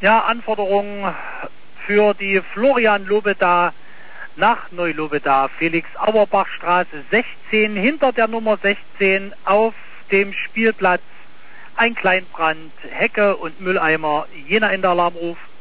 Ja, Anforderungen für die Florian Lobeda nach Neu-Lobeda, Felix-Auerbach-Straße 16, hinter der Nummer 16 auf dem Spielplatz. Ein Kleinbrand, Hecke und Mülleimer. Jena in der Alarmruf